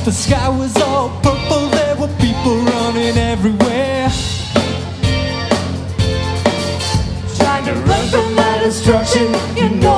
The sky was all purple, there were people running everywhere, trying to run from my destruction, you know